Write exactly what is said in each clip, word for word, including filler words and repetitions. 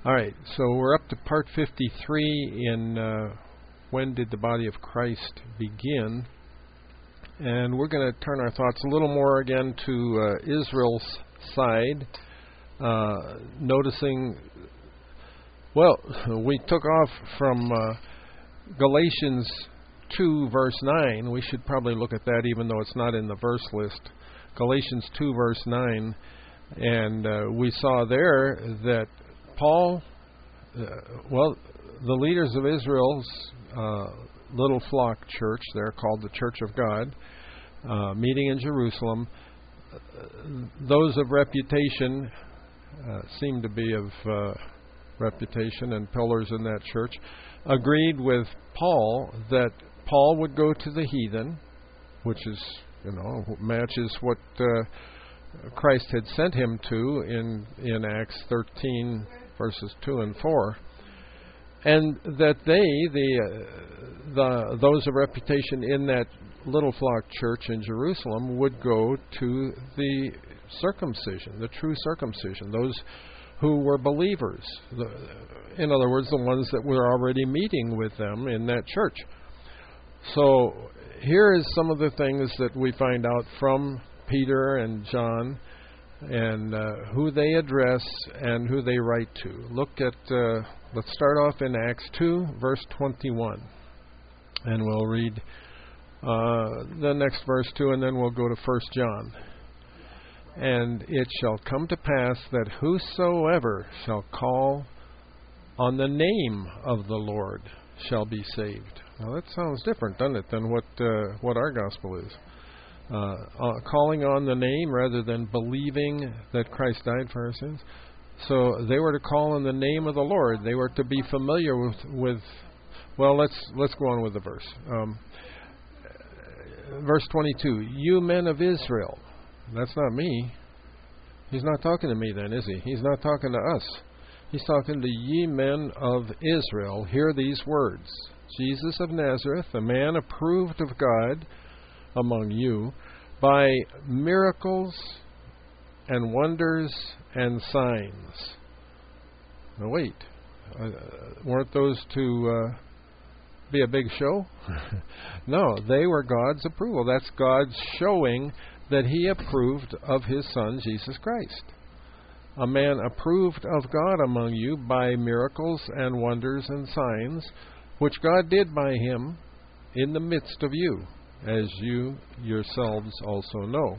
All right, so we're up to part fifty-three in uh, When Did the Body of Christ Begin? And we're going to turn our thoughts a little more again to uh, Israel's side, uh, noticing, well, we took off from uh, Galatians two, verse nine. We should probably look at that even though it's not in the verse list. Galatians two, verse nine. And uh, we saw there that Paul, uh, well, the leaders of Israel's uh, little flock church, they're called the Church of God, uh, meeting in Jerusalem, uh, those of reputation, uh, seem to be of uh, reputation and pillars in that church, agreed with Paul that Paul would go to the heathen, which is, you know, matches what uh, Christ had sent him to in, in Acts thirteen, verses two and four, and that they, the, uh, the those of reputation in that little flock church in Jerusalem, would go to the circumcision, the true circumcision, those who were believers. The, in other words, the ones that were already meeting with them in that church. So here is some of the things that we find out from Peter and John, and uh, who they address and who they write to. Look at, uh, let's start off in Acts two, verse twenty-one. And we'll read uh, the next verse too, and then we'll go to First John. And it shall come to pass that whosoever shall call on the name of the Lord shall be saved. Now that sounds different, doesn't it, than what uh, what our gospel is. Uh, uh, calling on the name rather than believing that Christ died for our sins. So they were to call on the name of the Lord. They were to be familiar with, with well, let's let's go on with the verse. Um, verse twenty-two, you men of Israel. That's not me. He's not talking to me then, is he? He's not talking to us. He's talking to ye men of Israel. Hear these words. Jesus of Nazareth, a man approved of God among you by miracles and wonders and signs. Now wait, uh, weren't those to uh, be a big show? No, they were God's approval. That's God showing that He approved of His Son, Jesus Christ. A man approved of God among you by miracles and wonders and signs, which God did by Him in the midst of you, as you yourselves also know.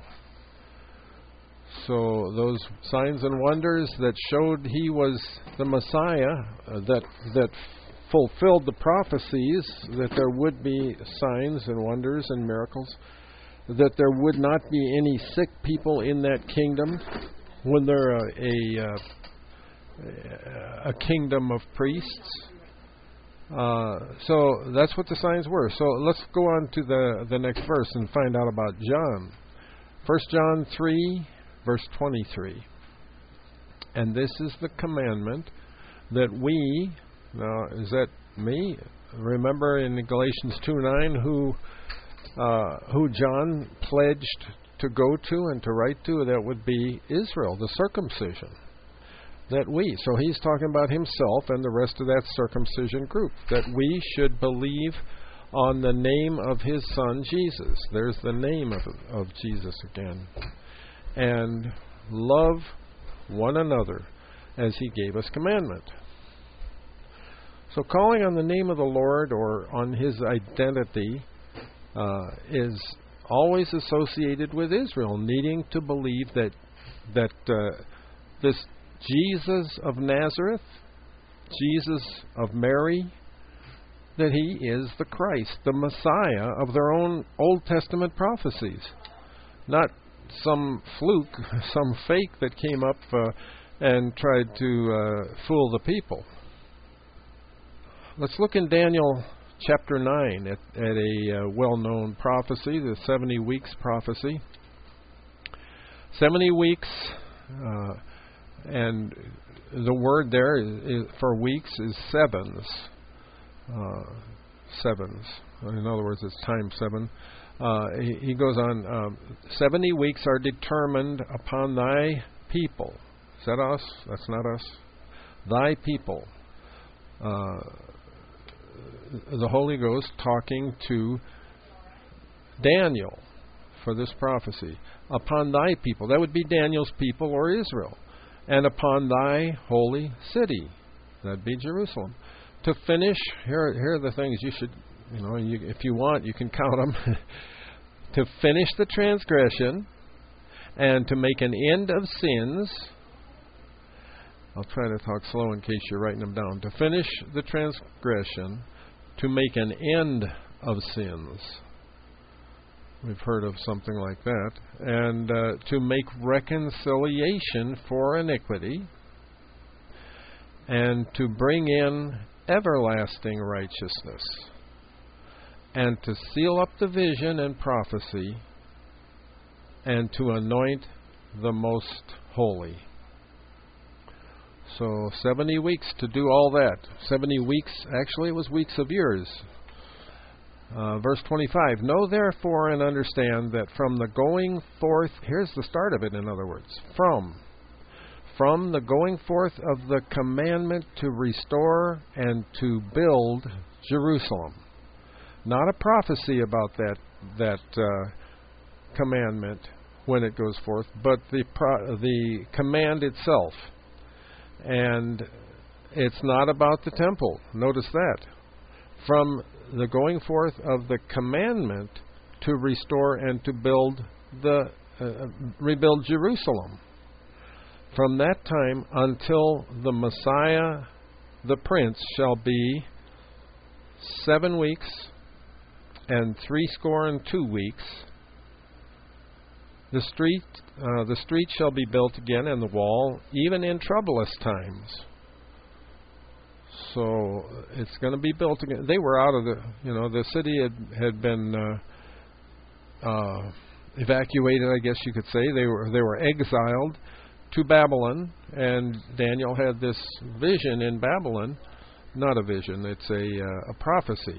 So those signs and wonders that showed He was the Messiah, uh, that that fulfilled the prophecies, that there would be signs and wonders and miracles, that there would not be any sick people in that kingdom when they're a, a, a kingdom of priests. Uh, so that's what the signs were. So let's go on to the, the next verse and find out about John. First John three, verse twenty-three. And this is the commandment that we, now is that me? Remember in Galatians two nine who uh, who John pledged to go to and to write to? That would be Israel, the circumcision. That we, so he's talking about himself and the rest of that circumcision group, that we should believe on the name of His Son, Jesus. There's the name of, of Jesus again. And love one another as He gave us commandment. So calling on the name of the Lord or on His identity uh, is always associated with Israel, needing to believe that, that uh, this Jesus of Nazareth, Jesus of Mary, that He is the Christ, the Messiah of their own Old Testament prophecies. Not some fluke, some fake that came up uh, and tried to uh, fool the people. Let's look in Daniel chapter nine at, at a uh, well-known prophecy, the seventy weeks prophecy. seventy weeks... Uh, And the word there is, is, for weeks is sevens. Uh, sevens. In other words, it's times seven. Uh, he, he goes on, um, seventy weeks are determined upon thy people. Is that us? That's not us. thy people. Uh, the Holy Ghost talking to Daniel for this prophecy. Upon thy people. That would be Daniel's people or Israel. And upon thy holy city. That'd be Jerusalem. To finish, here, here are the things you should, you know, you, if you want, you can count them. To finish the transgression and to make an end of sins. I'll try to talk slow in case you're writing them down. To finish the transgression, to make an end of sins. We've heard of something like that. And uh, to make reconciliation for iniquity. And to bring in everlasting righteousness. And to seal up the vision and prophecy. And to anoint the most holy. So seventy weeks to do all that. seventy weeks, actually it was weeks of years. Uh, verse twenty-five, know therefore and understand that from the going forth, here's the start of it in other words, from, from the going forth of the commandment to restore and to build Jerusalem. Not a prophecy about that, that uh, commandment when it goes forth, but the pro- the command itself. And it's not about the temple. Notice that. From the going forth of the commandment to restore and to build the uh, rebuild Jerusalem. From that time until the Messiah, the Prince, shall be seven weeks and three score and two weeks. The street, uh, the street shall be built again, and the wall, even in troublous times. So it's going to be built again. They were out of the, you know, the city had had been uh, uh, evacuated, I guess you could say. They were they were exiled to Babylon, and Daniel had this vision in Babylon. Not a vision; it's a uh, a prophecy.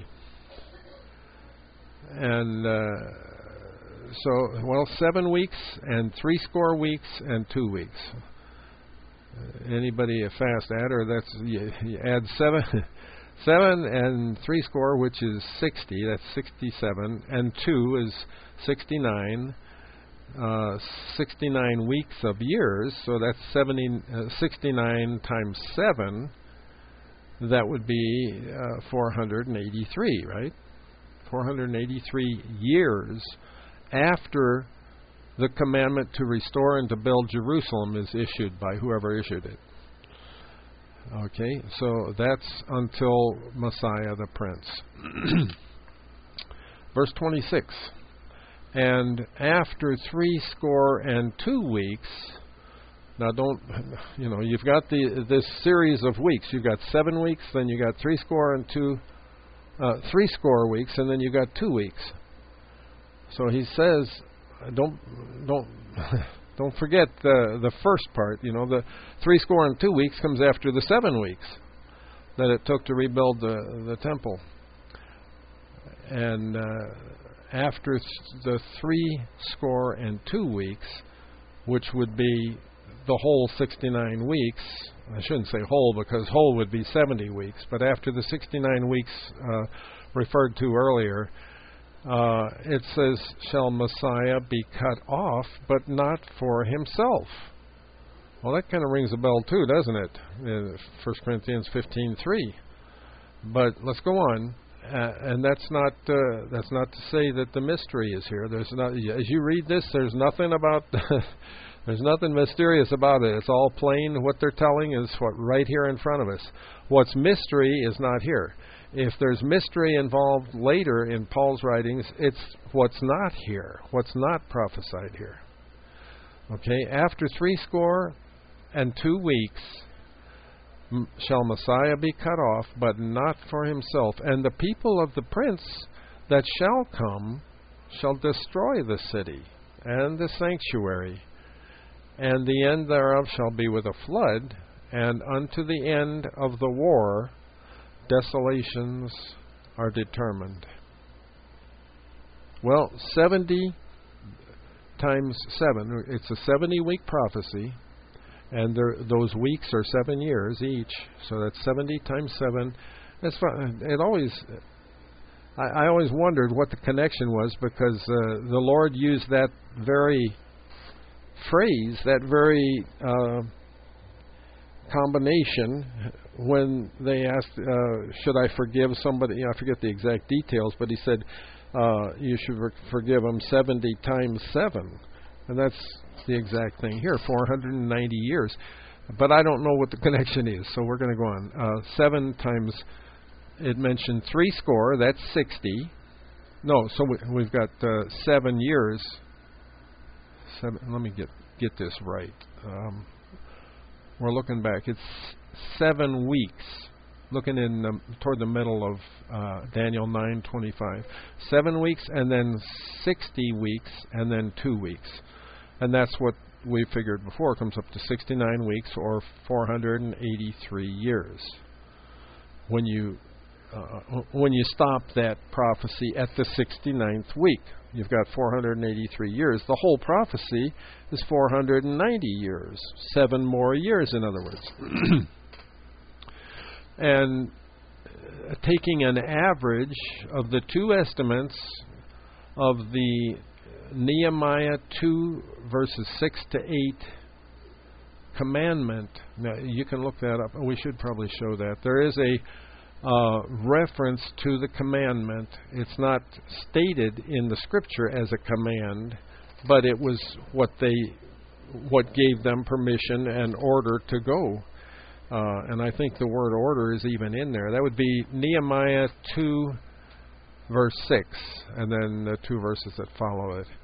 And uh, so, well, seven weeks and three score weeks and two weeks. Uh, anybody a fast adder? That's you, you add seven, seven and three score, which is sixty. That's sixty-seven, and two is sixty-nine. Uh, sixty-nine weeks of years, so that's seventy, uh, sixty-nine times seven. That would be uh, four hundred eighty-three, right? four hundred eighty-three years after the commandment to restore and to build Jerusalem is issued by whoever issued it. Okay, so that's until Messiah the Prince. Verse twenty-six. And after three score and two weeks, now don't, you know, you've got the this series of weeks. You've got seven weeks, then you got three score and two Uh, three score weeks, and then you got two weeks. So he says, don't don't don't forget the the first part. You know, the three score and two weeks comes after the seven weeks that it took to rebuild the the temple, and uh, after th- the three score and two weeks, which would be the whole sixty-nine weeks. I shouldn't say whole, because whole would be seventy weeks, but after the sixty-nine weeks uh, referred to earlier, uh, it says, shall Messiah be cut off, but not for himself. Well, that kind of rings a bell too, doesn't it? In First Corinthians fifteen three. But let's go on, uh, and that's not uh, that's not to say that the mystery is here. There's not, as you read this, there's nothing about There's nothing mysterious about it. It's all plain. What they're telling is what right here in front of us. What's mystery is not here. If there's mystery involved later in Paul's writings, it's what's not here, what's not prophesied here. Okay, after three score and two weeks m- shall Messiah be cut off, but not for himself. And the people of the prince that shall come shall destroy the city and the sanctuary. And the end thereof shall be with a flood, and unto the end of the war desolations are determined. Well, seventy times seven, it's a seventy-week prophecy, and there, those weeks are seven years each. So that's seventy times seven. That's fun. It always, I, I always wondered what the connection was, because uh, the Lord used that very phrase, that very uh, combination, when they asked, uh, should I forgive somebody? I forget the exact details, but he said, uh, you should re- forgive them seventy times seven. And that's the exact thing here, four hundred ninety years. But I don't know what the connection is, so we're going to go on. Uh, seven times, it mentioned three score, that's sixty. No, so we, we've got uh, seven years. Seven, let me get, get this right. Um, we're looking back. It's seven weeks. Looking in the, toward the middle of uh, Daniel nine twenty-five. Seven weeks, and then sixty weeks, and then two weeks. And that's what we figured before. It comes up to sixty-nine weeks, or four hundred eighty-three years. When you uh, when you stop that prophecy at the sixty-ninth week, you've got four hundred eighty-three years. The whole prophecy is four hundred ninety years. Seven more years, in other words. And uh, taking an average of the two estimates of the Nehemiah two verses six to eight commandment. Now, you can look that up. We should probably show that. There is a uh, reference to the commandment. It's not stated in the scripture as a command, but it was what they, what gave them permission and order to go. Uh, and I think the word order is even in there. That would be Nehemiah two, verse six, and then the two verses that follow it.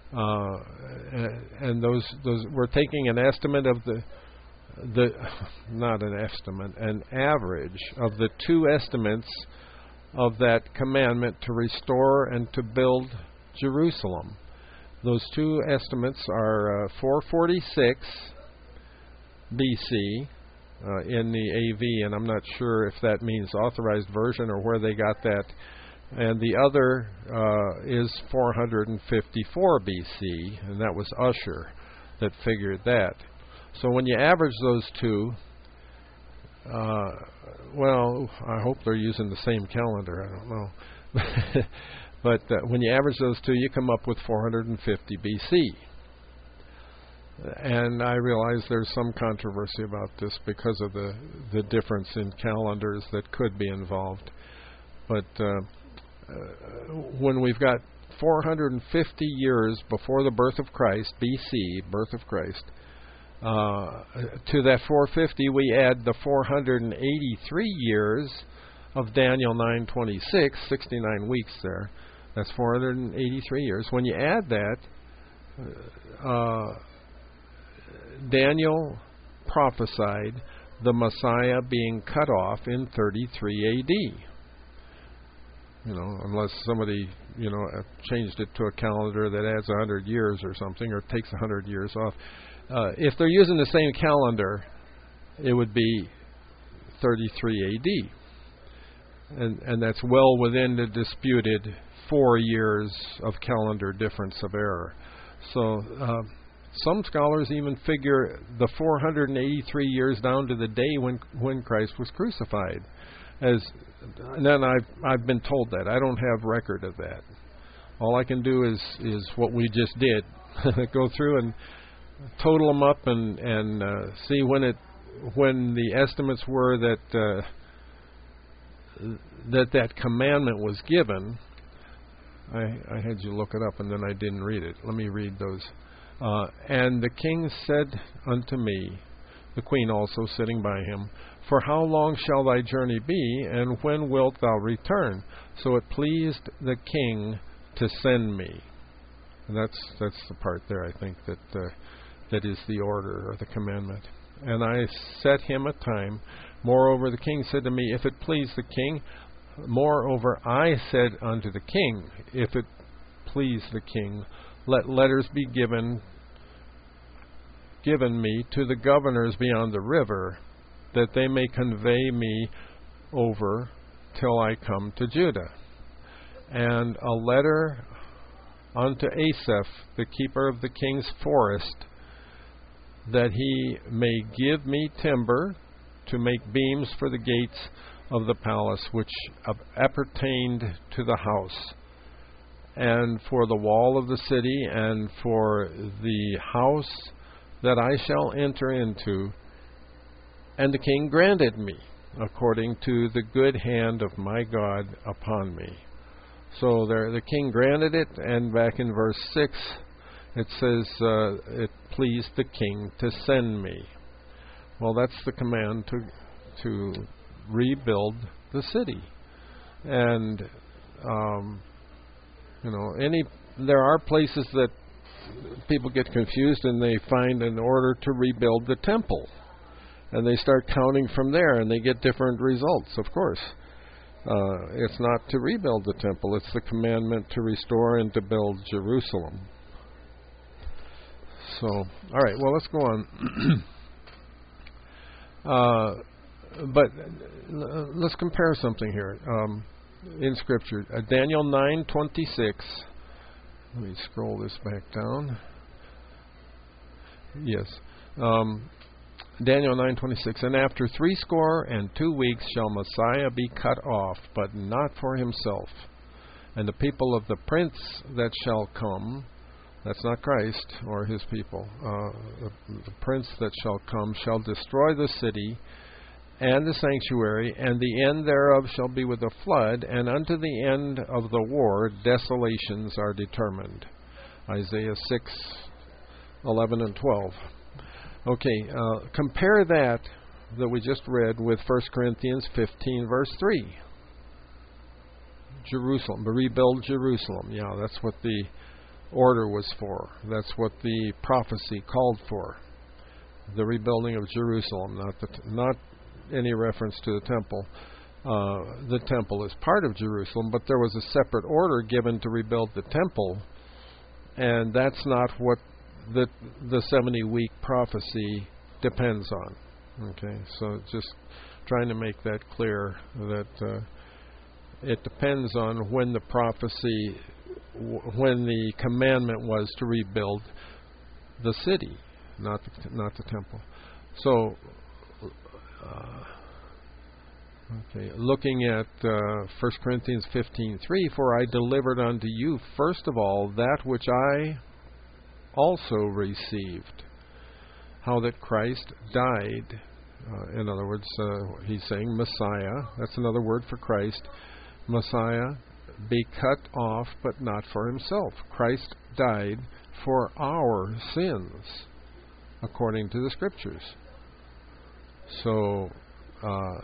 Uh, and those, those, we're taking an estimate of the, the, not an estimate, an average of the two estimates of that commandment to restore and to build Jerusalem. Those two estimates are uh, four forty-six B C, Uh, in the A V, and I'm not sure if that means authorized version or where they got that. And the other uh, is four hundred fifty-four B C, and that was Usher that figured that. So when you average those two, uh, well, I hope they're using the same calendar, I don't know. But uh, when you average those two, you come up with four hundred fifty B C. And I realize there's some controversy about this because of the, the difference in calendars that could be involved. But uh, uh, when we've got four hundred fifty years before the birth of Christ, B C, birth of Christ, uh, to that four hundred fifty we add the four hundred eighty-three years of Daniel nine twenty-six, sixty-nine weeks there. That's four hundred eighty-three years. When you add that, uh, Daniel prophesied the Messiah being cut off in thirty-three A D. You know, unless somebody, you know, changed it to a calendar that adds one hundred years or something, or takes one hundred years off. Uh, if they're using the same calendar, it would be thirty-three A D. And, and that's well within the disputed four years of calendar difference of error. So, uh, some scholars even figure the four hundred eighty-three years down to the day when when Christ was crucified. As and then I've I've been told that. I don't have record of that. All I can do is is what we just did, go through and total them up and and uh, see when it when the estimates were that uh, that that commandment was given. I I had you look it up and then I didn't read it. Let me read those. Uh, and the king said unto me, the queen also sitting by him, for how long shall thy journey be, and when wilt thou return? So it pleased the king to send me. And that's that's the part there, I think, that uh, that is the order or the commandment. And I set him a time. Moreover, the king said to me, if it please the king. Moreover, I said unto the king, if it please the king, let letters be given given me to the governors beyond the river, that they may convey me over till I come to Judah. And a letter unto Asaph, the keeper of the king's forest, that he may give me timber to make beams for the gates of the palace which appertained to the house, and for the wall of the city, and for the house that I shall enter into. And the king granted me, according to the good hand of my God upon me. So there, the king granted it, and back in verse six, it says, uh, it pleased the king to send me. Well, that's the command to to rebuild the city. And, um, you know, any there are places that people get confused, and they find an order to rebuild the temple. And they start counting from there, and they get different results, of course. Uh, it's not to rebuild the temple. It's the commandment to restore and to build Jerusalem. So, all right, well, let's go on. uh, but uh, let's compare something here um, in Scripture. Uh, Daniel nine twenty-six. Let me scroll this back down. Yes. Um, Daniel nine twenty-six. And after threescore and two weeks shall Messiah be cut off, but not for himself. And the people of the prince that shall come, that's not Christ or his people, uh, the, the prince that shall come shall destroy the city and the sanctuary, and the end thereof shall be with a flood, and unto the end of the war desolations are determined. Isaiah six, eleven and twelve. Okay, uh, compare that that we just read with First Corinthians fifteen, verse three. Jerusalem, rebuild Jerusalem. Yeah, that's what the order was for. That's what the prophecy called for. The rebuilding of Jerusalem, not the t- not any reference to the temple. Uh, the temple is part of Jerusalem, but there was a separate order given to rebuild the temple, and that's not what the the seventy-week prophecy depends on. Okay, so just trying to make that clear that uh, it depends on when the prophecy, w- when the commandment was to rebuild the city, not the, not the temple. So, uh, okay, looking at uh, First Corinthians fifteen three, for I delivered unto you first of all that which I also received, how that Christ died. Uh, in other words, uh, he's saying Messiah. That's another word for Christ. Messiah be cut off, but not for himself. Christ died for our sins, according to the Scriptures. So, uh,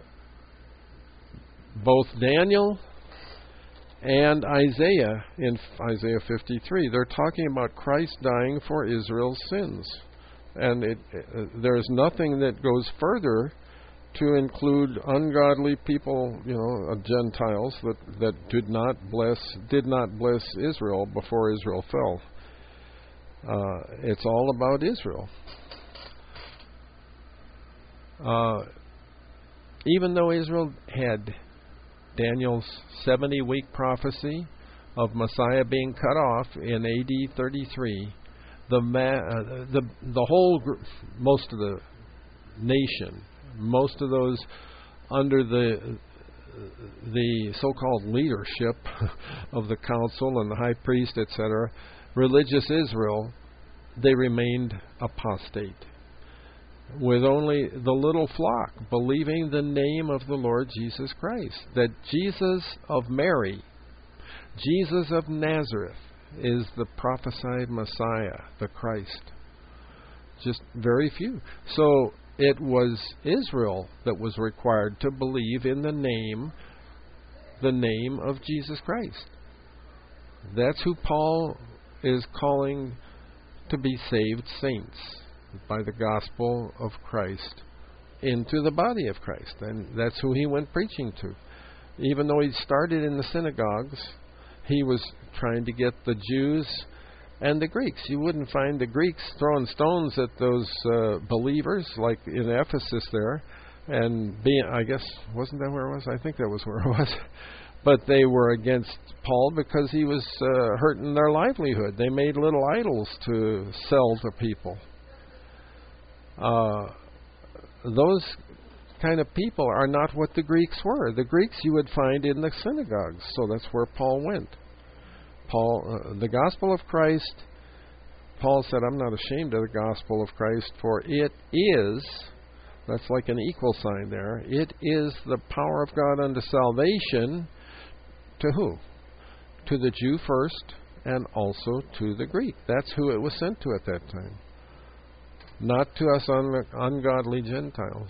both Daniel and Isaiah, in Isaiah fifty-three, they're talking about Christ dying for Israel's sins. And it, uh, there's nothing that goes further to include ungodly people, you know, uh, Gentiles that, that did not bless did not bless Israel before Israel fell. Uh, it's all about Israel. Uh, even though Israel had Daniel's seventy-week prophecy of Messiah being cut off in A D thirty-three, the ma- uh, the the whole gr- most of the nation, most of those under the the so-called leadership of the council and the high priest, et cetera, religious Israel, they remained apostate, with only the little flock believing the name of the Lord Jesus Christ, that Jesus of Mary, Jesus of Nazareth, is the prophesied Messiah, the Christ. Just very few. So it was Israel that was required to believe in the name, the name of Jesus Christ. That's who Paul is calling to be saved saints, by the gospel of Christ into the body of Christ. And that's who he went preaching to. Even though he started in the synagogues, he was trying to get the Jews and the Greeks. You wouldn't find the Greeks throwing stones at those uh, believers like in Ephesus there. And being, I guess, wasn't that where it was? I think that was where it was. But they were against Paul because he was uh, hurting their livelihood. They made little idols to sell to people. uh, those kind of people are not what the Greeks were. The Greeks you would find in the synagogues, so that's where Paul went. Paul, uh, the gospel of Christ, Paul said, I'm not ashamed of the gospel of Christ, for it is, that's like an equal sign there, it is the power of God unto salvation to who? To the Jew first, and also to the Greek. That's who it was sent to at that time. Not to us un- ungodly Gentiles.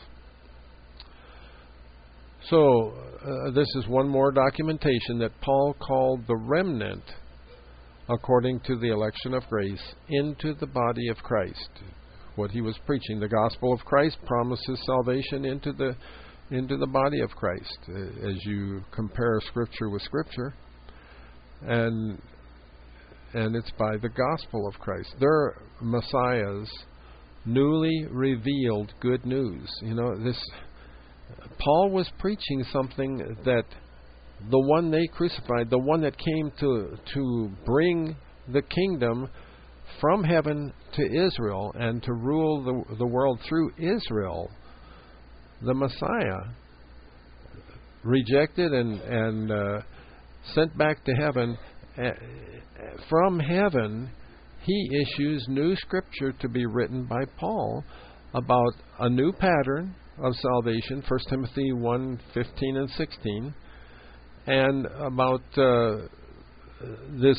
So, uh, this is one more documentation that Paul called the remnant, according to the election of grace, into the body of Christ. What he was preaching, the gospel of Christ, promises salvation into the into the body of Christ, uh, as you compare Scripture with Scripture. And and it's by the gospel of Christ. They're Messiah's newly revealed good news. You know, this Paul was preaching something that the one they crucified, the one that came to to bring the kingdom from heaven to Israel and to rule the, the world through Israel, the Messiah, rejected and, and uh, sent back to heaven. Uh, from heaven, he issues new scripture to be written by Paul about a new pattern of salvation, First Timothy one, fifteen and sixteen, and about uh, this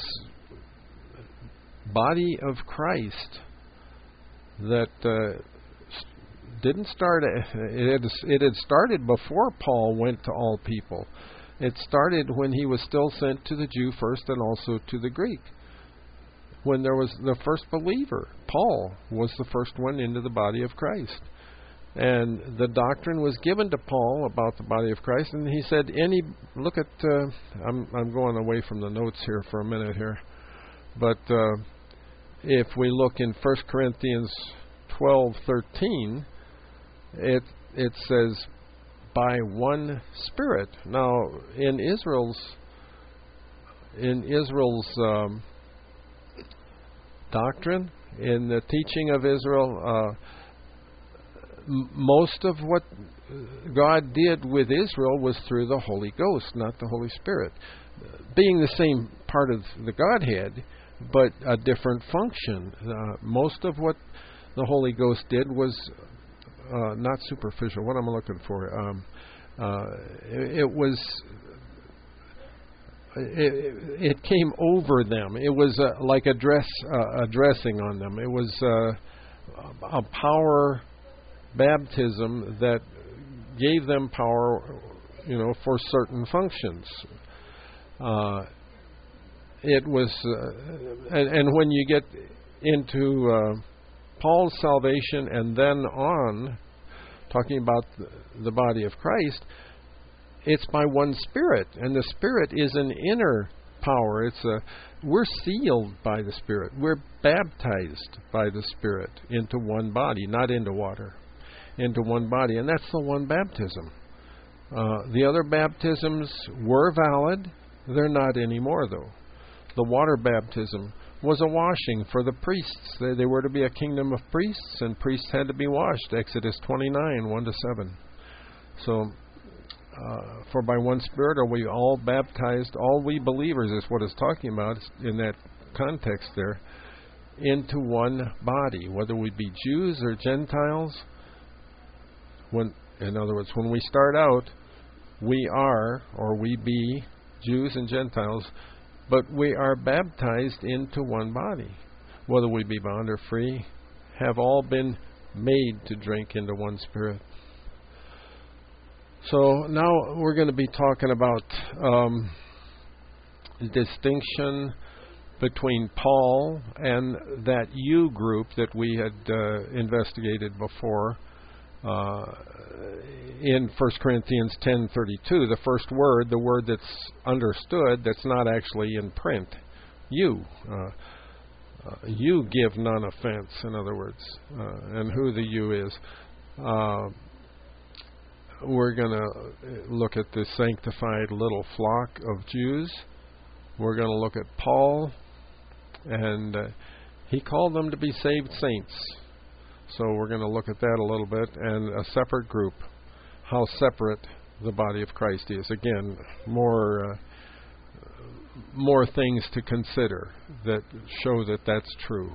body of Christ that uh, didn't start, it had, it had started before Paul went to all people. It started when he was still sent to the Jew first and also to the Greek. When there was the first believer, Paul was the first one into the body of Christ. And the doctrine was given to Paul about the body of Christ, and he said, "Any look at." Uh, I'm I'm going away from the notes here for a minute here, but uh, if we look in First Corinthians twelve thirteen, it it says, "By one Spirit." Now, in Israel's in Israel's um, doctrine, in the teaching of Israel. Uh, Most of what God did with Israel was through the Holy Ghost, not the Holy Spirit. Being the same part of the Godhead, but a different function. Uh, most of what the Holy Ghost did was uh, not superficial. What am I looking for? Um, uh, it, it was... It, it came over them. It was uh, like a dress, uh, a dressing on them. It was uh, a power baptism that gave them power, you know, for certain functions. Uh, it was, uh, and, and when you get into uh, Paul's salvation and then on, talking about the, the body of Christ, it's by one Spirit, and the Spirit is an inner power. It's a we're sealed by the Spirit. We're baptized by the Spirit into one body, not into water. Into one body, and that's the one baptism. Uh, the other baptisms were valid. They're not anymore, though. The water baptism was a washing for the priests. They, they were to be a kingdom of priests, and priests had to be washed. Exodus twenty-nine, one to seven. So, uh, for by one Spirit are we all baptized, all we believers is what it's talking about in that context there, into one body, whether we be Jews or Gentiles. When, in other words, when we start out, we are, or we be, Jews and Gentiles, but we are baptized into one body. Whether we be bond or free, have all been made to drink into one Spirit. So now we're going to be talking about um, distinction between Paul and that you group that we had uh, investigated before. Uh, in First Corinthians ten thirty-two, the first word, the word that's understood, that's not actually in print, you. Uh, uh, you give none offense, in other words, uh, and who the you is. Uh, we're going to look at the sanctified little flock of Jews. We're going to look at Paul, and uh, he called them to be saved saints. So we're going to look at that a little bit, and a separate group, how separate the body of Christ is. Again, more uh, more things to consider that show that that's true.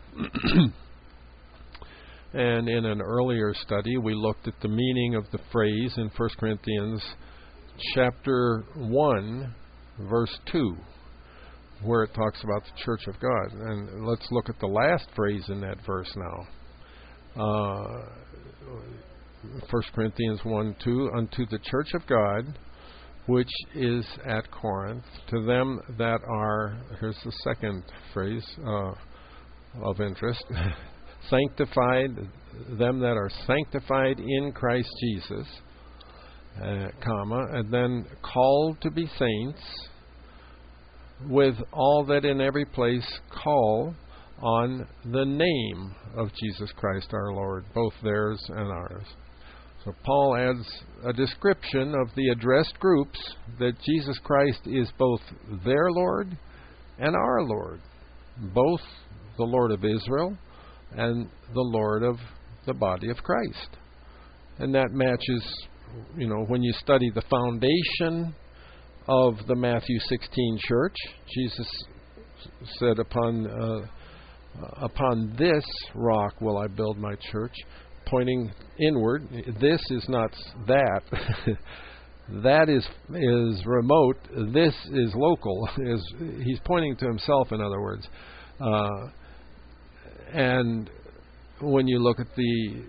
And in an earlier study, we looked at the meaning of the phrase in First Corinthians chapter one, verse two, where it talks about the church of God. And let's look at the last phrase in that verse now. Uh, First Corinthians one two, unto the church of God, which is at Corinth, to them that are, here's the second phrase uh, of interest, sanctified, them that are sanctified in Christ Jesus, uh, comma, and then called to be saints, with all that in every place call on the name of Jesus Christ our Lord, both theirs and ours. So Paul adds a description of the addressed groups that Jesus Christ is both their Lord and our Lord, both the Lord of Israel and the Lord of the body of Christ. And that matches, you know, when you study the foundation of the Matthew sixteen church, Jesus said, upon uh, upon this rock will I build my church, pointing inward. This is not that. That is is remote. This is local. Is he's pointing to himself, in other words. Uh, and when you look at the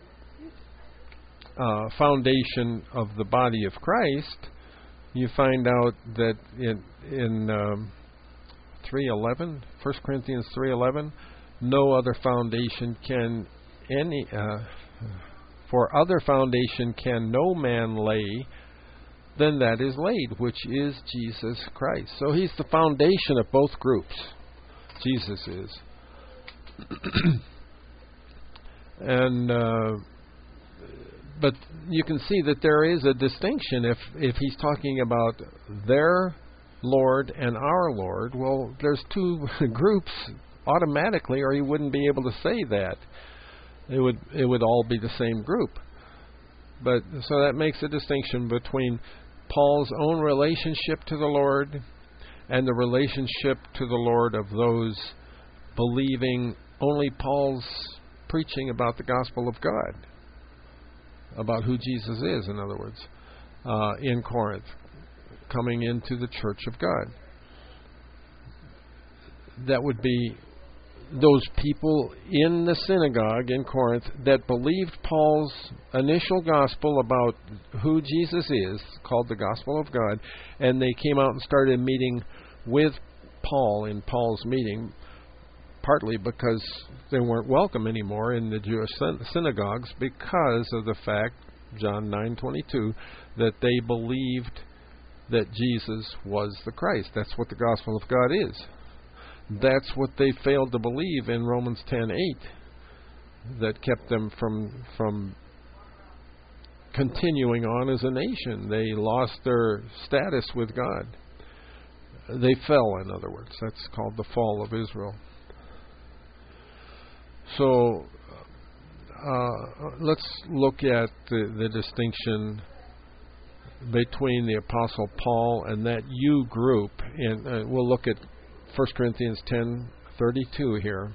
uh, foundation of the body of Christ, you find out that in in um, three eleven, First Corinthians three eleven, no other foundation can any uh, for other foundation can no man lay than that is laid, which is Jesus Christ. So he's the foundation of both groups. Jesus is. and uh, but you can see that there is a distinction if if he's talking about their Lord and our Lord. Well, there's two groups automatically, or he wouldn't be able to say that. It would it would all be the same group. But so that makes a distinction between Paul's own relationship to the Lord and the relationship to the Lord of those believing only Paul's preaching about the gospel of God, about who Jesus is, in other words, uh, in Corinth, coming into the church of God. That would be those people in the synagogue in Corinth that believed Paul's initial gospel about who Jesus is, called the gospel of God, and they came out and started meeting with Paul in Paul's meeting, partly because they weren't welcome anymore in the Jewish syn- synagogues because of the fact, John nine twenty-two, that they believed that Jesus was the Christ. That's what the gospel of God is. That's what they failed to believe in Romans ten eight, that kept them from from continuing on as a nation. They lost their status with God. They fell, in other words. That's called the fall of Israel. So uh, let's look at the, the distinction between the Apostle Paul and that you group. And uh, we'll look at First Corinthians ten thirty-two here.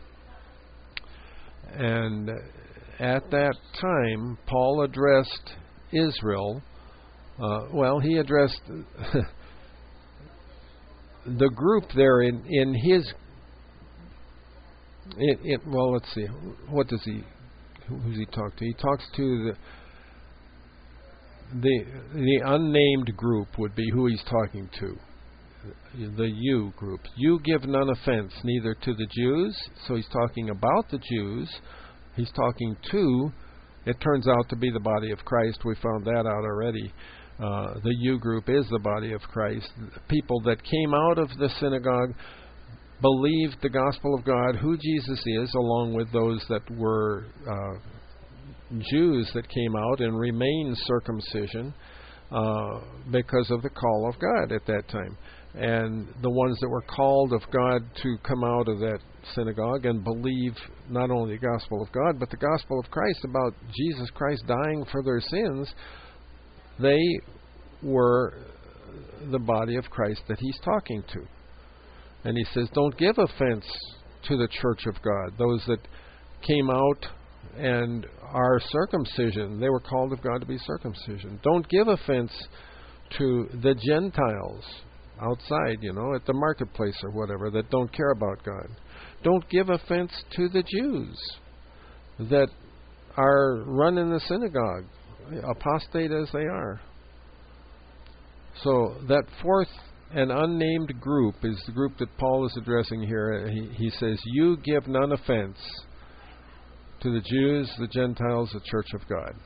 And at that time, Paul addressed Israel. Uh, well, he addressed the group there in, in his... It, it, well, let's see. What does he... Who does he talk to? He talks to the... The, the unnamed group would be who he's talking to. The you group. You give none offense, neither to the Jews. So he's talking about the Jews. He's talking to, it turns out to be the body of Christ. We found that out already. Uh, the you group is the body of Christ. People that came out of the synagogue, believed the gospel of God, who Jesus is, along with those that were uh, Jews that came out and remained circumcision. uh, because of the call of God at that time. And the ones that were called of God to come out of that synagogue and believe not only the gospel of God, but the gospel of Christ about Jesus Christ dying for their sins, they were the body of Christ that he's talking to. And he says, don't give offense to the church of God, those that came out and are circumcision. They were called of God to be circumcision. Don't give offense to the Gentiles outside, you know, at the marketplace or whatever, that don't care about God. Don't give offense to the Jews that are running the synagogue, apostate as they are. So that fourth and unnamed group is the group that Paul is addressing here. He, he says, you give none offense to the Jews, the Gentiles, the church of God.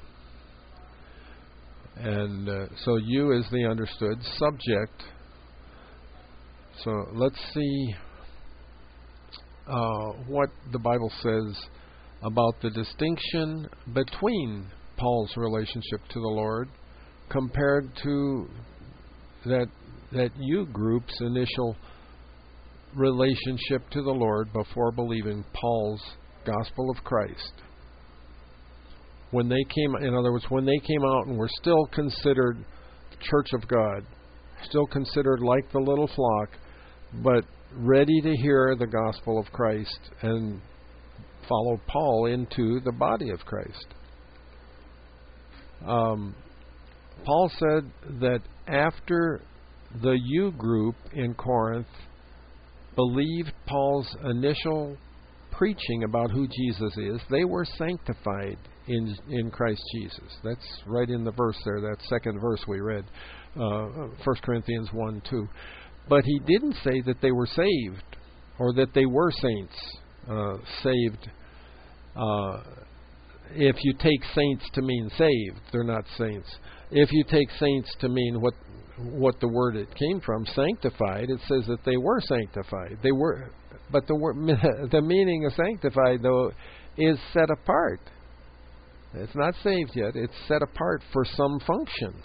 And uh, so you is the understood subject. So let's see uh, what the Bible says about the distinction between Paul's relationship to the Lord compared to that that you group's initial relationship to the Lord before believing Paul's gospel of Christ. When they came, in other words, when they came out and were still considered church of God, still considered like the little flock, but ready to hear the gospel of Christ and follow Paul into the body of Christ. Um, Paul said that after the you group in Corinth believed Paul's initial preaching about who Jesus is, they were sanctified in in Christ Jesus. That's right in the verse there, that second verse we read, uh, First Corinthians one two. But he didn't say that they were saved or that they were saints. Uh, saved, uh, if you take saints to mean saved, they're not saints. If you take saints to mean what what the word it came from, sanctified, it says that they were sanctified. They were, but the word, the meaning of sanctified though is set apart. It's not saved yet. It's set apart for some function.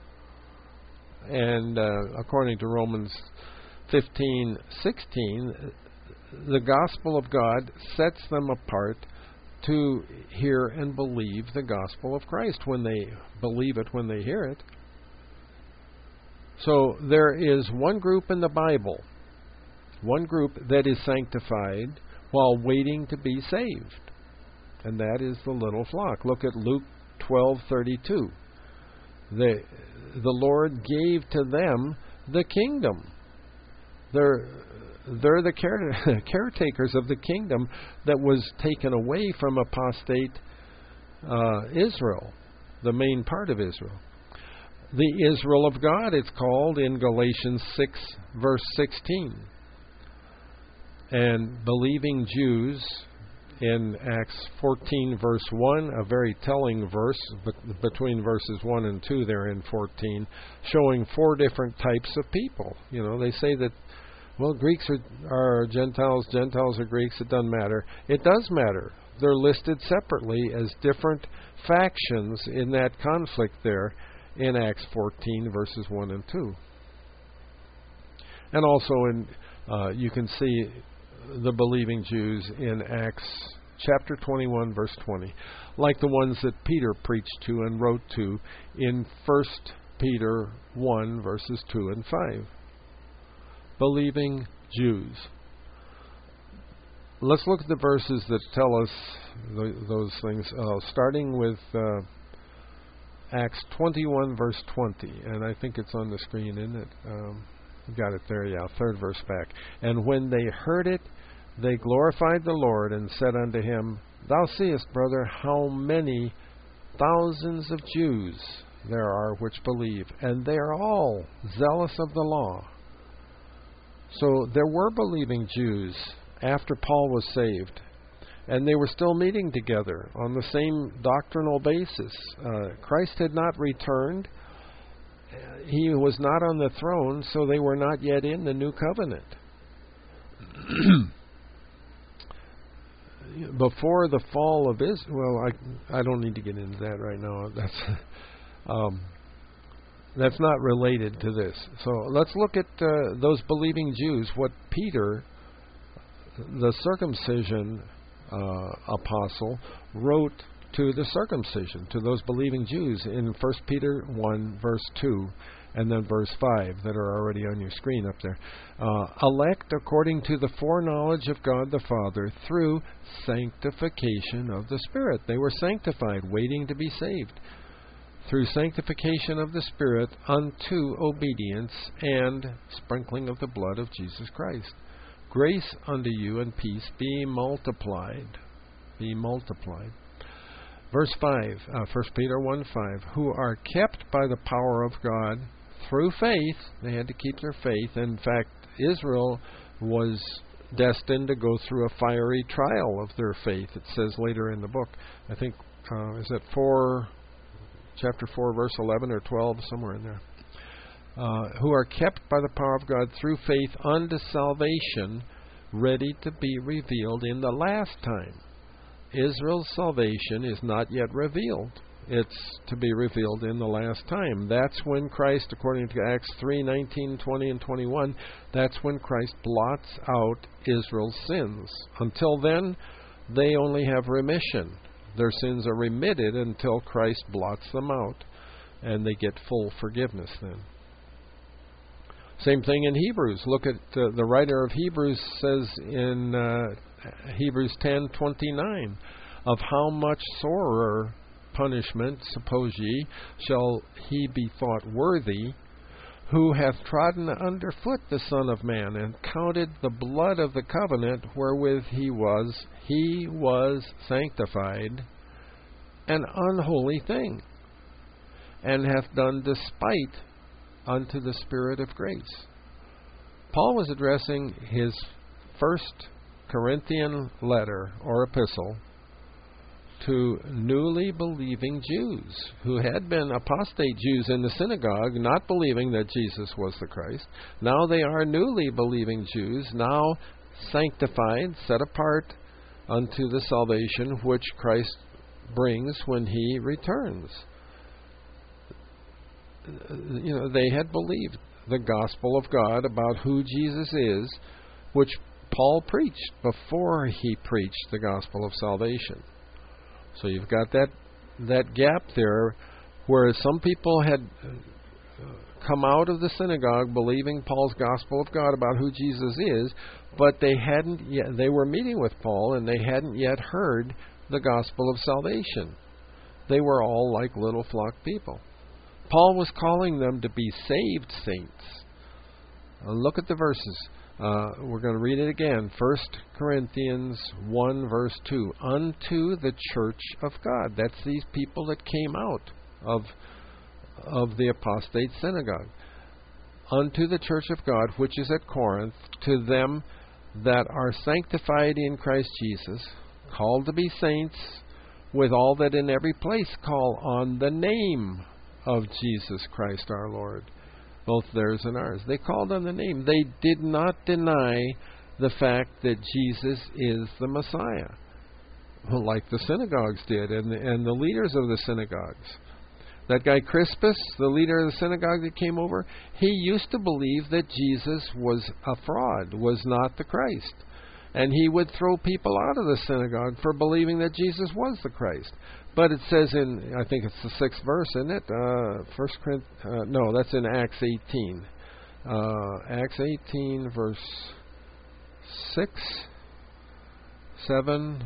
And uh, according to Romans fifteen sixteen, the gospel of God sets them apart to hear and believe the gospel of Christ when they believe it, when they hear it. So there is one group in the Bible, one group that is sanctified while waiting to be saved, and that is the little flock. Look at Luke twelve thirty-two. The the Lord gave to them the kingdom. They're they're the care, caretakers of the kingdom that was taken away from apostate uh, Israel, the main part of Israel. The Israel of God, it's called in Galatians six, verse sixteen. And believing Jews in Acts fourteen, verse one, a very telling verse be- between verses one and two there in fourteen, showing four different types of people. You know, they say that, well, Greeks are, are Gentiles, Gentiles are Greeks, it doesn't matter. It does matter. They're listed separately as different factions in that conflict there in Acts fourteen, verses one and two. And also in uh, you can see the believing Jews in Acts chapter twenty-one, verse twenty, like the ones that Peter preached to and wrote to in First Peter one, verses two and five. Believing Jews. Let's look at the verses that tell us th- those things, uh, starting with uh, Acts twenty-one, verse twenty, and I think it's on the screen, isn't it? Um, you got it there, yeah, third verse back. And when they heard it, they glorified the Lord and said unto him, Thou seest, brother, how many thousands of Jews there are which believe, and they are all zealous of the law. So there were believing Jews after Paul was saved, and they were still meeting together on the same doctrinal basis. Uh, Christ had not returned. He was not on the throne, so they were not yet in the new covenant. Before the fall of Israel, well, I I don't need to get into that right now. That's um, That's not related to this. So let's look at uh, those believing Jews, what Peter, the circumcision uh, apostle, wrote to the circumcision, to those believing Jews in First Peter one, verse two, and then verse five that are already on your screen up there. Uh, elect according to the foreknowledge of God the Father through sanctification of the Spirit. They were sanctified, waiting to be saved. Through sanctification of the Spirit unto obedience and sprinkling of the blood of Jesus Christ. Grace unto you and peace be multiplied. Be multiplied. Verse five, uh, First Peter one five, who are kept by the power of God through faith. They had to keep their faith. In fact, Israel was destined to go through a fiery trial of their faith. It says later in the book. I think, uh, is it four, chapter four, verse eleven or twelve, somewhere in there. Uh, who are kept by the power of God through faith unto salvation, ready to be revealed in the last time. Israel's salvation is not yet revealed. It's to be revealed in the last time. That's when Christ, according to Acts three, nineteen, twenty, and twenty-one, that's when Christ blots out Israel's sins. Until then, they only have remission. Their sins are remitted until Christ blots them out, and they get full forgiveness then. Same thing in Hebrews. Look at uh, the writer of Hebrews says in uh, Hebrews ten twenty-nine, of how much sorer punishment, suppose ye, shall he be thought worthy, who hath trodden under foot the Son of Man, and counted the blood of the covenant wherewith he was, he was sanctified, an unholy thing, and hath done despite unto the Spirit of grace. Paul was addressing his first Corinthian letter or epistle to newly believing Jews who had been apostate Jews in the synagogue, not believing that Jesus was the Christ. Now they are newly believing Jews, now sanctified, set apart unto the salvation which Christ brings when he returns. You know, they had believed the gospel of God about who Jesus is, which Paul preached before he preached the gospel of salvation. So you've got that that gap there, where some people had come out of the synagogue believing Paul's gospel of God about who Jesus is, but they hadn't yet. They were meeting with Paul, and they hadn't yet heard the gospel of salvation. They were all like little flock people. Paul was calling them to be saved saints. Uh, look at the verses. Uh, we're going to read it again. First Corinthians one, verse two. Unto the church of God. That's these people that came out of, of the apostate synagogue. Unto the church of God, which is at Corinth, to them that are sanctified in Christ Jesus, called to be saints, with all that in every place call on the name of Jesus Christ our Lord, both theirs and ours. They called on the name. They did not deny the fact that Jesus is the Messiah, like the synagogues did, and the, and the leaders of the synagogues. That guy Crispus, the leader of the synagogue that came over, he used to believe that Jesus was a fraud, was not the Christ. And he would throw people out of the synagogue for believing that Jesus was the Christ. But it says in, I think it's the sixth verse, isn't it? Uh, First Corinthians, uh, no, that's in Acts eighteen. Uh, Acts eighteen, verse six, seven,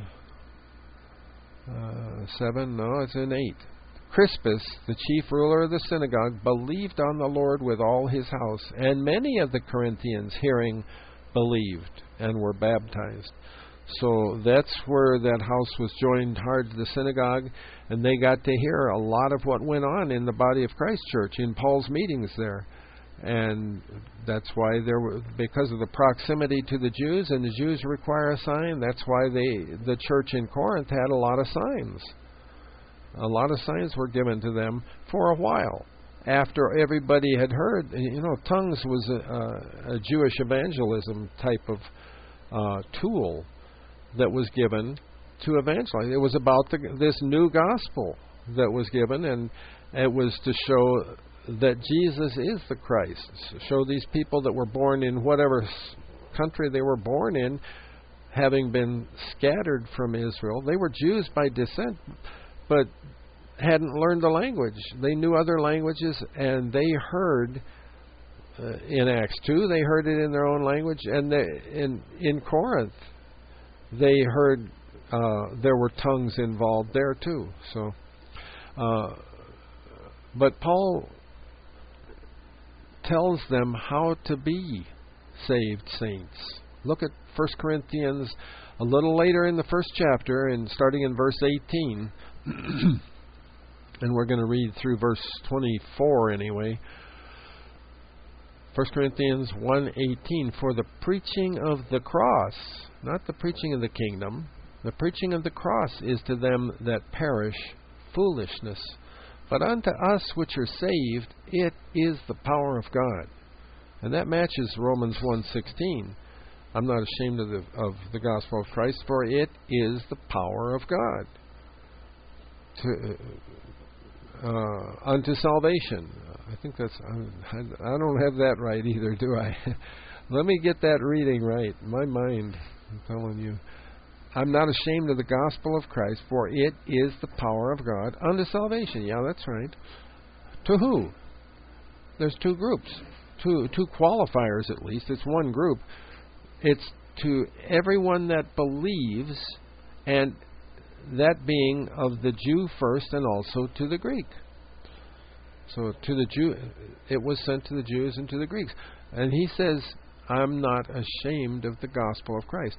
uh, seven. No, it's in eight. Crispus, the chief ruler of the synagogue, believed on the Lord with all his house, and many of the Corinthians, hearing, believed and were baptized. So that's where that house was joined hard to the synagogue, and they got to hear a lot of what went on in the body of Christ Church in Paul's meetings there. And that's why there were, because of the proximity to the Jews, and the Jews require a sign, that's why they the church in Corinth had a lot of signs. A lot of signs were given to them for a while. After everybody had heard, you know, tongues was a, a, a Jewish evangelism type of uh, tool that was given to evangelize. It was about the, this new gospel that was given, and it was to show that Jesus is the Christ. Show these people that were born in whatever country they were born in, having been scattered from Israel. They were Jews by descent, but hadn't learned the language. They knew other languages, and they heard uh, in Acts two, they heard it in their own language, and they, in in Corinth, they heard uh, there were tongues involved there too. So, uh, but Paul tells them how to be saved saints. Look at First Corinthians a little later in the first chapter, and starting in verse eighteen. And we're going to read through verse twenty-four anyway. First Corinthians one eighteen, for the preaching of the cross, not the preaching of the kingdom, the preaching of the cross is to them that perish foolishness, but unto us which are saved it is the power of God. And that matches Romans one sixteen. I'm not ashamed of the, of the gospel of Christ, for it is the power of God to uh, unto salvation. I think that's, I, I don't have that right either, do I? Let me get that reading right. My mind, I'm telling you. I'm not ashamed of the gospel of Christ, for it is the power of God unto salvation. Yeah, that's right. To who? There's two groups. Two, two qualifiers at least. It's one group. It's to everyone that believes, and that being of the Jew first and also to the Greek. So to the Jew, it was sent to the Jews and to the Greeks. And he says, I'm not ashamed of the gospel of Christ.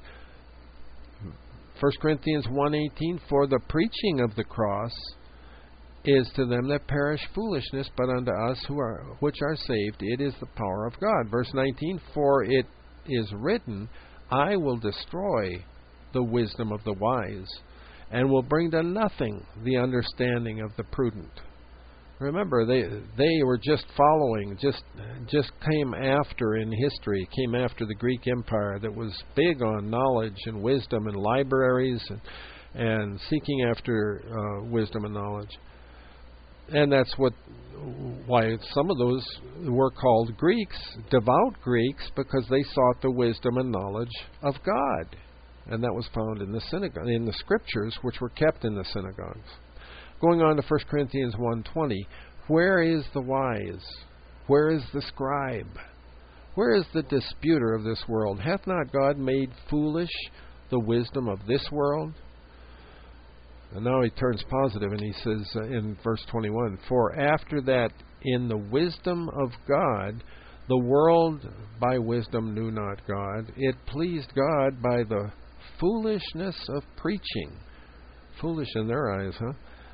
First Corinthians one eighteen, for the preaching of the cross is to them that perish foolishness, but unto us who are which are saved it is the power of God. Verse nineteen, for it is written, I will destroy the wisdom of the wise, and will bring to nothing the understanding of the prudent. Remember, they they were just following, just just came after in history, came after the Greek Empire that was big on knowledge and wisdom and libraries and, and seeking after uh, wisdom and knowledge. And that's what why some of those were called Greeks, devout Greeks, because they sought the wisdom and knowledge of God. And that was found in the synagogue, in the scriptures, which were kept in the synagogues. Going on to First Corinthians one twenty, where is the wise? Where is the scribe? Where is the disputer of this world? Hath not God made foolish the wisdom of this world? And now he turns positive and he says uh, in verse twenty-one, for after that in the wisdom of God, the world by wisdom knew not God. It pleased God by the foolishness of preaching. Foolish in their eyes, huh?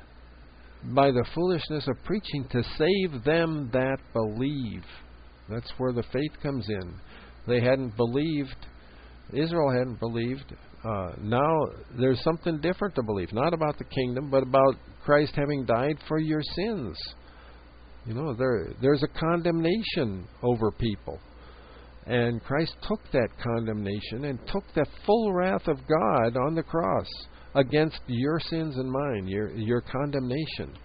By the foolishness of preaching to save them that believe. That's where the faith comes in. They hadn't believed. Israel hadn't believed. Uh, now there's something different to believe. Not about the kingdom, but about Christ having died for your sins. You know, there there's a condemnation over people. And Christ took that condemnation and took the full wrath of God on the cross against your sins and mine, your your condemnation.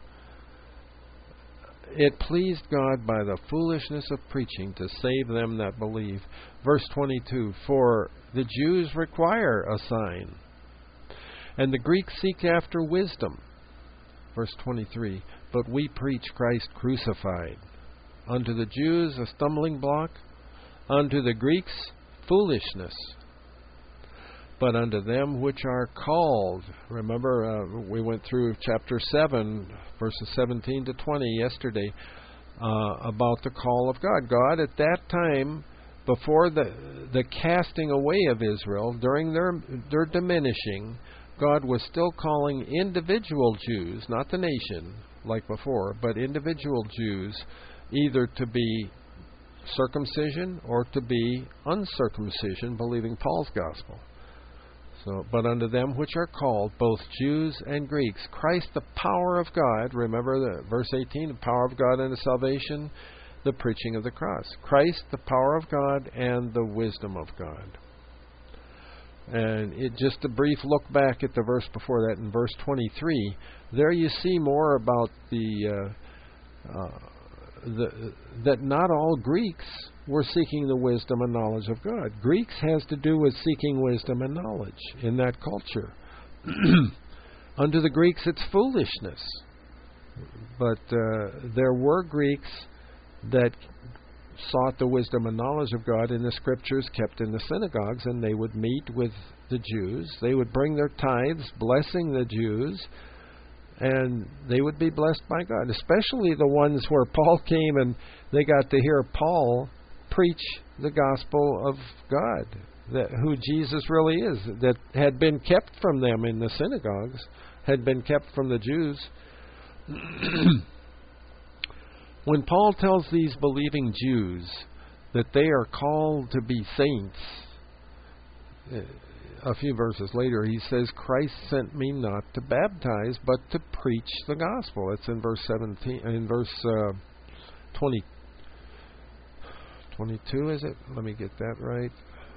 It pleased God by the foolishness of preaching to save them that believe. Verse twenty-two, for the Jews require a sign, and the Greeks seek after wisdom. Verse twenty-three, but we preach Christ crucified. Unto the Jews a stumbling block, unto the Greeks foolishness. But unto them which are called, remember uh, we went through chapter seven, verses seventeen to twenty yesterday, uh, about the call of God. God at that time, before the the casting away of Israel, during their their diminishing, God was still calling individual Jews, not the nation like before, but individual Jews, either to be circumcision or to be uncircumcision, believing Paul's gospel. So, but unto them which are called, both Jews and Greeks, Christ the power of God, remember the verse eighteen, the power of God unto salvation, the preaching of the cross. Christ the power of God and the wisdom of God. And it just a brief look back at the verse before that in verse twenty-three, there you see more about the uh, uh, the, that not all Greeks were seeking the wisdom and knowledge of God. Greeks has to do with seeking wisdom and knowledge in that culture. Unto the Greeks, it's foolishness. But uh, there were Greeks that sought the wisdom and knowledge of God in the Scriptures, kept in the synagogues, and they would meet with the Jews. They would bring their tithes, blessing the Jews, and they would be blessed by God, especially the ones where Paul came and they got to hear Paul preach the gospel of God, that who Jesus really is, that had been kept from them in the synagogues, had been kept from the Jews. When Paul tells these believing Jews that they are called to be saints, a few verses later he says, Christ sent me not to baptize, but to preach the gospel. It's in verse seventeen, in verse uh, twenty, twenty-two, is it? Let me get that right.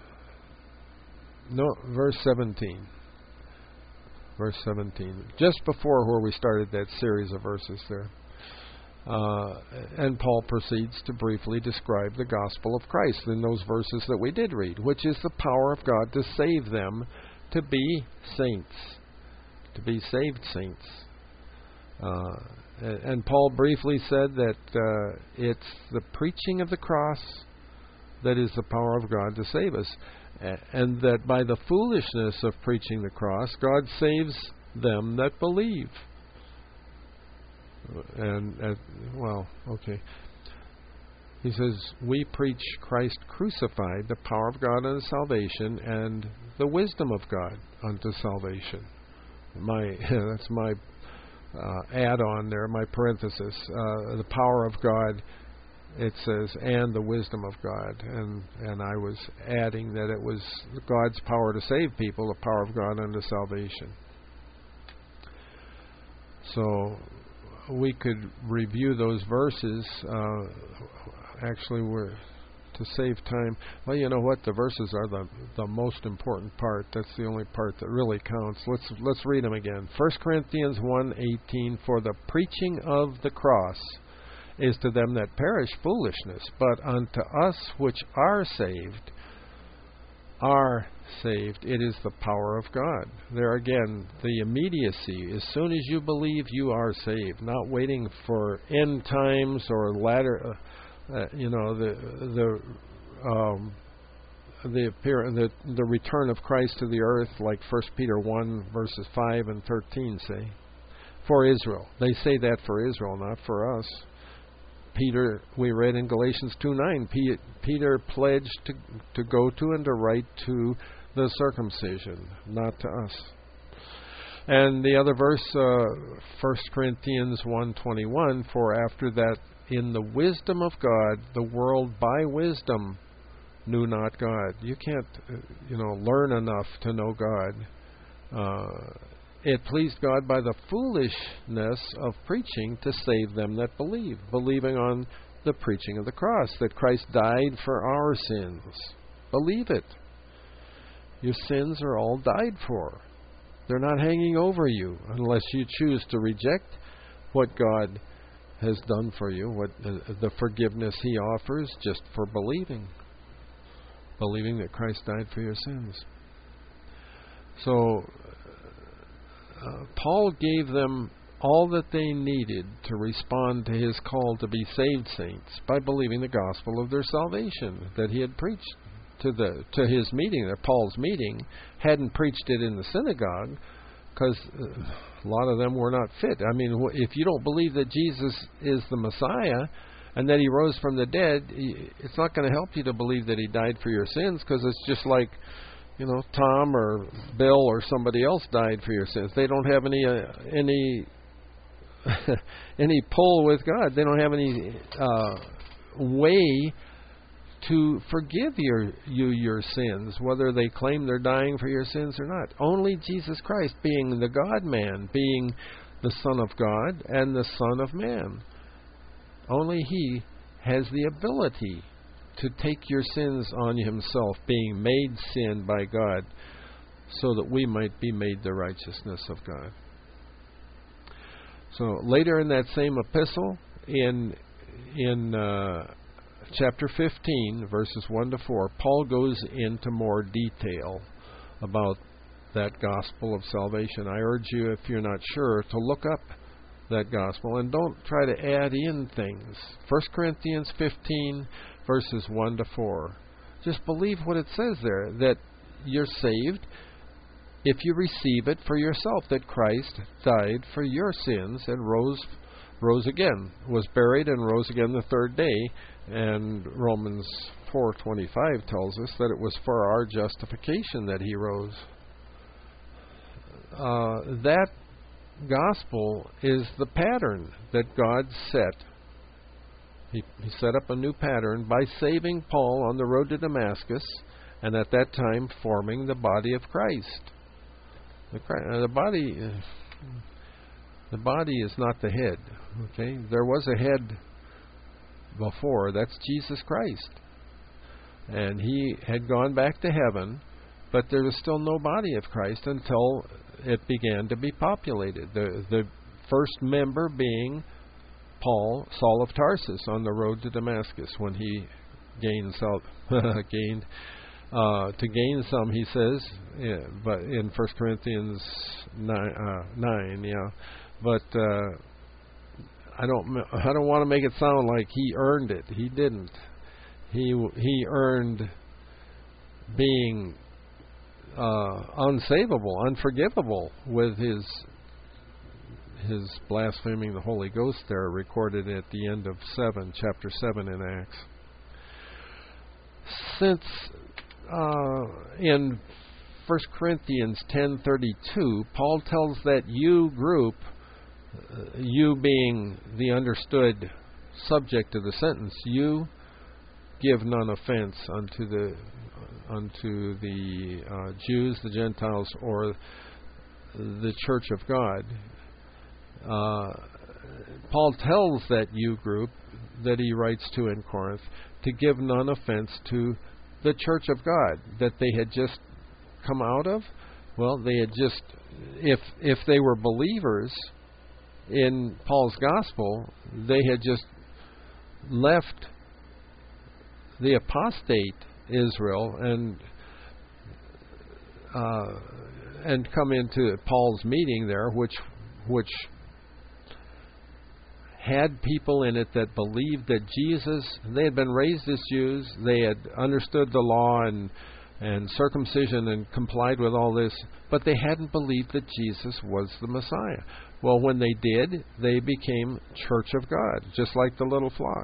No, verse seventeen. Verse seventeen, just before where we started that series of verses there. Uh, and Paul proceeds to briefly describe the gospel of Christ in those verses that we did read, which is the power of God to save them, to be saints, to be saved saints. Uh, and Paul briefly said that uh, it's the preaching of the cross that is the power of God to save us, and that by the foolishness of preaching the cross, God saves them that believe. And, uh, well, okay. He says, we preach Christ crucified, the power of God unto salvation, and the wisdom of God unto salvation. My that's my uh, add-on there, my parenthesis. Uh, the power of God, it says, and the wisdom of God. And, and I was adding that it was God's power to save people, the power of God unto salvation. So we could review those verses. Uh, actually, we're to save time. Well, you know what? The verses are the the most important part. That's the only part that really counts. Let's let's read them again. First Corinthians one eighteen. For the preaching of the cross is to them that perish foolishness, but unto us which are saved, are saved, it is the power of God. There again, the immediacy. As soon as you believe, you are saved. Not waiting for end times or latter, uh, uh, you know, the the um, the appear the the return of Christ to the earth, like First Peter one verses five and thirteen say. For Israel, they say that for Israel, not for us. Peter, we read in Galatians two nine, P- Peter pledged to to go to and to write to the circumcision, not to us. And the other verse, uh, First Corinthians one twenty-one, for after that in the wisdom of God, the world by wisdom knew not God. You can't, uh, you know, learn enough to know God. Uh, It pleased God by the foolishness of preaching to save them that believe, believing on the preaching of the cross, that Christ died for our sins. Believe it. Your sins are all died for. They're not hanging over you unless you choose to reject what God has done for you, what uh, the forgiveness He offers just for believing. Believing that Christ died for your sins. So, Uh, Paul gave them all that they needed to respond to his call to be saved saints by believing the gospel of their salvation that he had preached to the to his meeting, that Paul's meeting. Hadn't preached it in the synagogue because uh, a lot of them were not fit. I mean, if you don't believe that Jesus is the Messiah and that He rose from the dead, it's not going to help you to believe that He died for your sins, because it's just like, you know, Tom or Bill or somebody else died for your sins. They don't have any uh, any any pull with God. They don't have any uh, way to forgive your you your sins, whether they claim they're dying for your sins or not. Only Jesus Christ, being the God-man, being the Son of God and the Son of Man, only He has the ability to take your sins on Himself, being made sin by God, so that we might be made the righteousness of God. So later in that same epistle, in in uh, chapter fifteen, verses one to four, Paul goes into more detail about that gospel of salvation. I urge you, if you're not sure, to look up that gospel and don't try to add in things. First Corinthians fifteen, verses one to four. Just believe what it says there, that you're saved if you receive it for yourself, that Christ died for your sins and rose rose again, was buried and rose again the third day. And Romans four twenty-five tells us that it was for our justification that he rose. Uh, that gospel is the pattern that God set. He, he set up a new pattern by saving Paul on the road to Damascus, and at that time forming the body of Christ. The, the body, the body is not the head. Okay, there was a head before. That's Jesus Christ, and he had gone back to heaven, but there was still no body of Christ until it began to be populated. The the first member being Paul, Saul of Tarsus, on the road to Damascus, when he gained self, gained uh, to gain some, he says, yeah, but in First Corinthians nine, uh, nine, yeah. But uh, I don't, I don't want to make it sound like he earned it. He didn't. He he earned being uh, unsavable, unforgivable with his. his blaspheming the Holy Ghost there, recorded at the end of seven, chapter seven in Acts. Since uh, in First Corinthians ten thirty-two, Paul tells that you group, uh, you being the understood subject of the sentence, you give none offense unto the unto the uh, Jews, the Gentiles, or the Church of God. Uh, Paul tells that you group that he writes to in Corinth to give none offense to the Church of God that they had just come out of. Well, they had just, if if they were believers in Paul's gospel, they had just left the apostate Israel and uh, and come into Paul's meeting there, which which had people in it that believed that Jesus, they had been raised as Jews, they had understood the law and and circumcision and complied with all this, but they hadn't believed that Jesus was the Messiah. Well, when they did, they became Church of God, just like the little flock.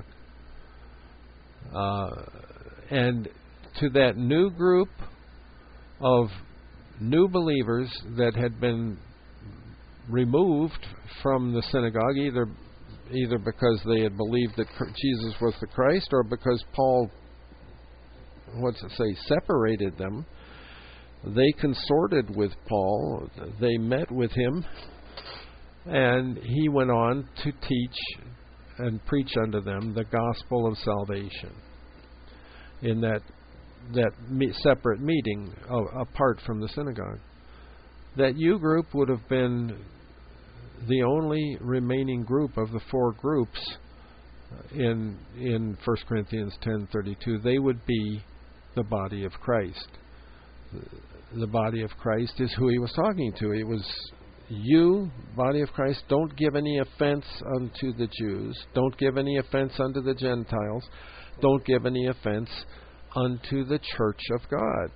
Uh, and to that new group of new believers that had been removed from the synagogue, either either because they had believed that Jesus was the Christ, or because Paul, what's it say, separated them. They consorted with Paul, they met with him, and he went on to teach and preach unto them the gospel of salvation in that that me- separate meeting uh, apart from the synagogue. That you group would have been the only remaining group of the four groups in in First Corinthians ten thirty-two. They would be the body of Christ. The body of Christ is who he was talking to. It was, you, body of Christ, don't give any offense unto the Jews. Don't give any offense unto the Gentiles. Don't give any offense unto the Church of God.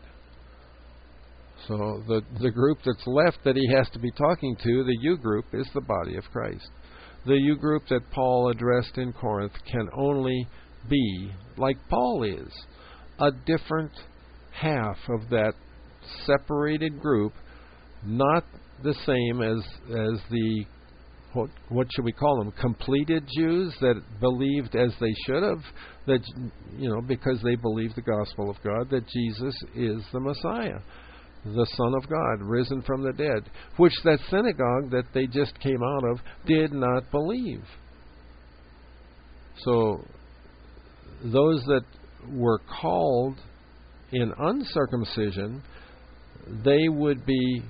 So the the group that's left that he has to be talking to, the you group, is the body of Christ. The you group that Paul addressed in Corinth can only be, like Paul is, a different half of that separated group, not the same as as the, what, what should we call them, completed Jews that believed as they should have, that, you know, because they believed the gospel of God, that Jesus is the Messiah, the Son of God, risen from the dead, which that synagogue that they just came out of did not believe. So those that were called in uncircumcision, they would be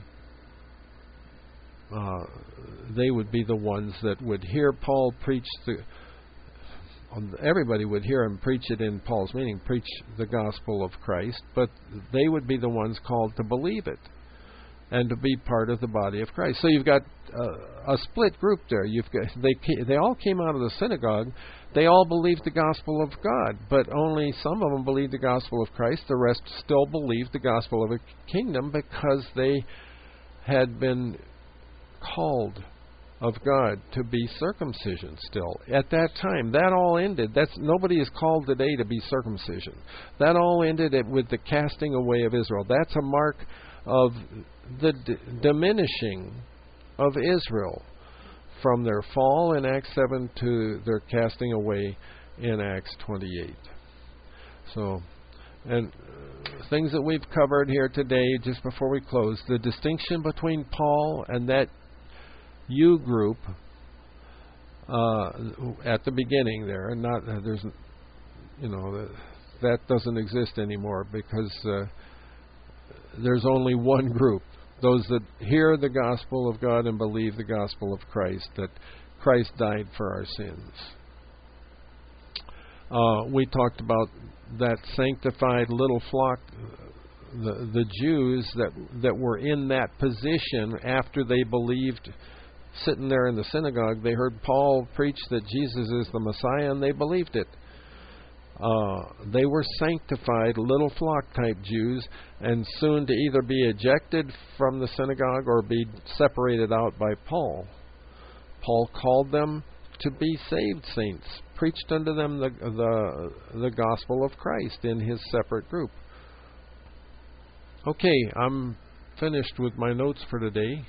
uh, they would be the ones that would hear Paul preach the everybody would hear him preach it in Paul's meaning, preach the gospel of Christ, but they would be the ones called to believe it and to be part of the body of Christ. So you've got uh, a split group there. You've got they they all came out of the synagogue. They all believed the gospel of God, but only some of them believed the gospel of Christ. The rest still believed the gospel of a kingdom because they had been called of God to be circumcision still. At that time, that all ended. That's nobody is called today to be circumcision. That all ended with the casting away of Israel. That's a mark of the d- diminishing of Israel from their fall in Acts seven to their casting away in Acts twenty-eight. So, and things that we've covered here today, just before we close, the distinction between Paul and that you group uh, at the beginning there, and not uh, there's, you know, that doesn't exist anymore because uh, there's only one group. Those that hear the gospel of God and believe the gospel of Christ, that Christ died for our sins. Uh, we talked about that sanctified little flock, the, the Jews that that were in that position after they believed, sitting there in the synagogue, they heard Paul preach that Jesus is the Messiah, and they believed it. Uh, they were sanctified, little flock-type Jews, and soon to either be ejected from the synagogue or be separated out by Paul. Paul called them to be saved saints, preached unto them the, the, the gospel of Christ in his separate group. Okay, I'm finished with my notes for today.